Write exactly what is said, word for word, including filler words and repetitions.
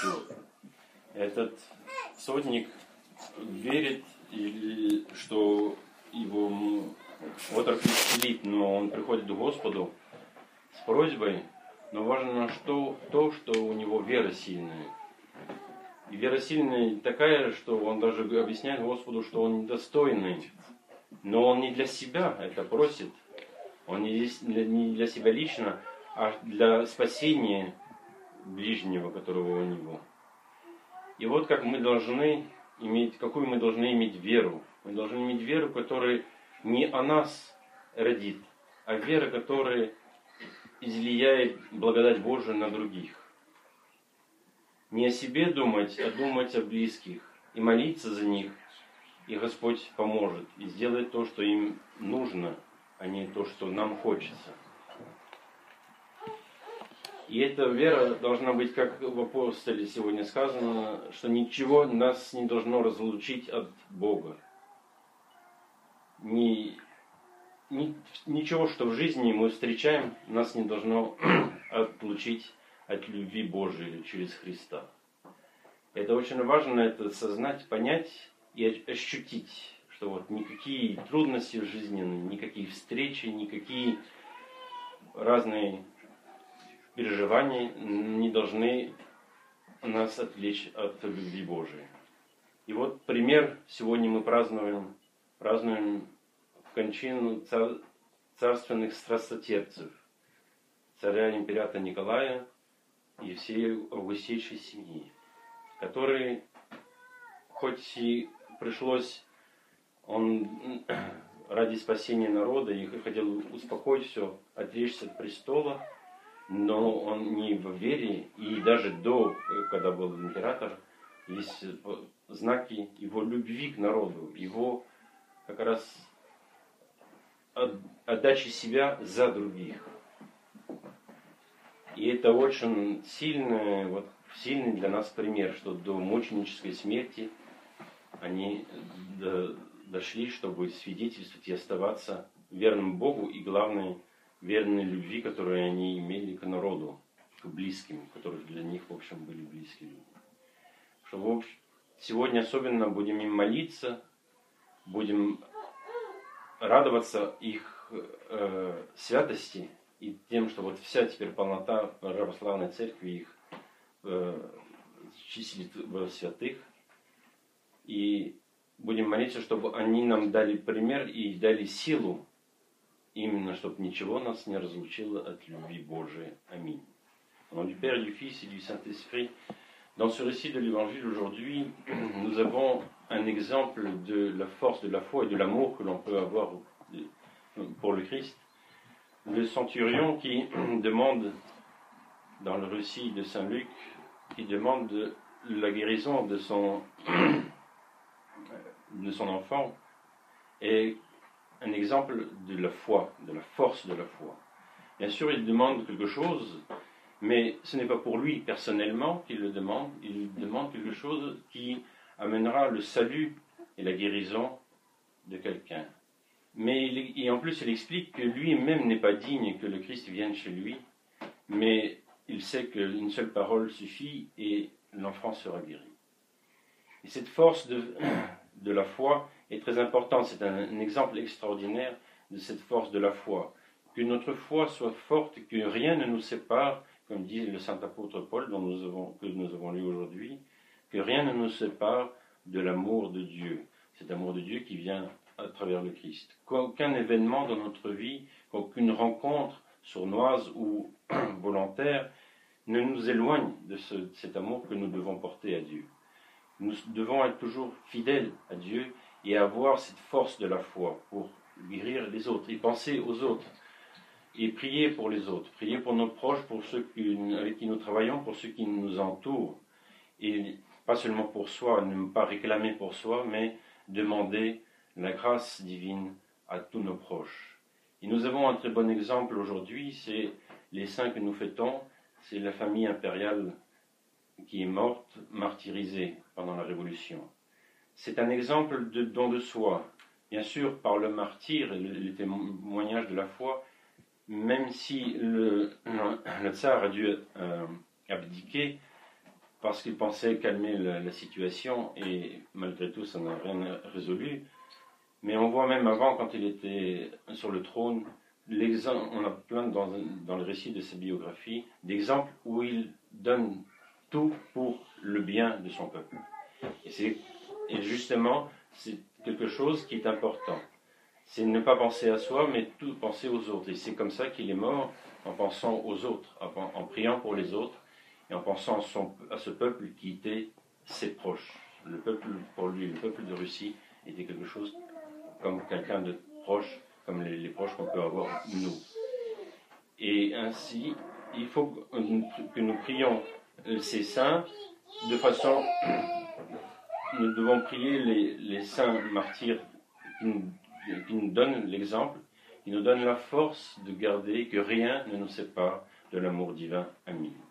Этот сотник верит, или, что его отрок исцелит, но он приходит к Господу с просьбой, но важно что, то, что у него вера сильная. И вера сильная такая, что он даже объясняет Господу, что он недостойный. Но он не для себя это просит. Он не для себя лично, а для спасения ближнего, которого у него. И вот как мы должны иметь, какую мы должны иметь веру. Мы должны иметь веру, которая не о нас родит, а вера, которая излияет благодать Божию на других. Не о себе думать, а думать о близких и молиться за них. И Господь поможет и сделает то, что им нужно, а не то, что нам хочется. И эта вера должна быть, как в апостоле сегодня сказано, что ничего нас не должно разлучить от Бога. Ни, ни, ничего, что в жизни мы встречаем, нас не должно отлучить от любви Божией через Христа. Это очень важно, это осознать, понять и ощутить, что вот никакие трудности в жизни, никакие встречи, никакие разные переживания не должны нас отвлечь от любви Божией. И вот пример, сегодня мы празднуем, празднуем кончину цар, царственных страстотерпцев, царя императора Николая и всей августейшей семьи, которые, хоть и пришлось, он ради спасения народа и хотел успокоить все, отречься от престола, но он не в вере, и даже до, когда был император, есть знаки его любви к народу, его как раз отдачи себя за других. И это очень сильный, вот, сильный для нас пример, что до мученической смерти они до, дошли, чтобы свидетельствовать и оставаться верным Богу, и главное, верной любви, которую они имели к народу, к близким, которые для них, в общем, были близкие люди. Что, в общем, сегодня особенно будем им молиться, будем радоваться их э, святости и тем, что вот вся теперь полнота православной церкви их э, числит в святых. И будем молиться, чтобы они нам дали пример и дали силу, именно, чтобы ничего нас не разлучило от любви Божией. Аминь. Au nom du Père, du Fils et du Saint-Esprit. Dans ce récit de l'Évangile aujourd'hui, nous avons un exemple de la force de la foi et de l'amour que l'on peut avoir pour le Christ. Le centurion qui demande, dans le récit de Saint Luc, qui demande la guérison de son, de son enfant, est un exemple de la foi, de la force de la foi. Bien sûr, il demande quelque chose, mais ce n'est pas pour lui personnellement qu'il le demande, il demande quelque chose qui amènera le salut et la guérison de quelqu'un. Mais il, et en plus, il explique que lui-même n'est pas digne que le Christ vienne chez lui, mais il sait qu'une seule parole suffit et l'enfant sera guéri. Et cette force de, de la foi est très importante. C'est un, un exemple extraordinaire de cette force de la foi. Que notre foi soit forte, que rien ne nous sépare, comme dit le saint apôtre Paul, dont nous avons, que nous avons lu aujourd'hui, que rien ne nous sépare de l'amour de Dieu. Cet amour de Dieu qui vient à travers le Christ. Qu'aucun événement dans notre vie, qu'aucune rencontre sournoise ou volontaire ne nous éloigne de, ce, de cet amour que nous devons porter à Dieu. Nous devons être toujours fidèles à Dieu et avoir cette force de la foi pour guérir les autres et penser aux autres et prier pour les autres, prier pour nos proches, pour ceux qui, avec qui nous travaillons, pour ceux qui nous entourent et pas seulement pour soi, ne pas réclamer pour soi, mais demander la grâce divine à tous nos proches. Et nous avons un très bon exemple aujourd'hui, c'est les saints que nous fêtons, c'est la famille impériale qui est morte, martyrisée pendant la Révolution. C'est un exemple de don de soi. Bien sûr, par le martyr et le, le témoignage de la foi, même si le, le tsar a dû euh, abdiquer, parce qu'il pensait calmer la, la situation, et malgré tout, ça n'a rien résolu. Mais on voit même avant, quand il était sur le trône, on a plein dans, dans le récit de sa biographie d'exemples où il donne tout pour le bien de son peuple. Et, c'est, et justement, c'est quelque chose qui est important. C'est ne pas penser à soi, mais tout penser aux autres. Et c'est comme ça qu'il est mort, en pensant aux autres, en, en priant pour les autres, et en pensant à, son, à ce peuple qui était ses proches. Le peuple, pour lui, le peuple de Russie était quelque chose comme quelqu'un de proche, comme les, les proches qu'on peut avoir nous. Et ainsi, il faut que nous prions ces saints de façon... Nous devons prier les, les saints martyrs qui nous, qui nous donnent l'exemple, qui nous donnent la force de garder que rien ne nous sépare de l'amour divin. Amen.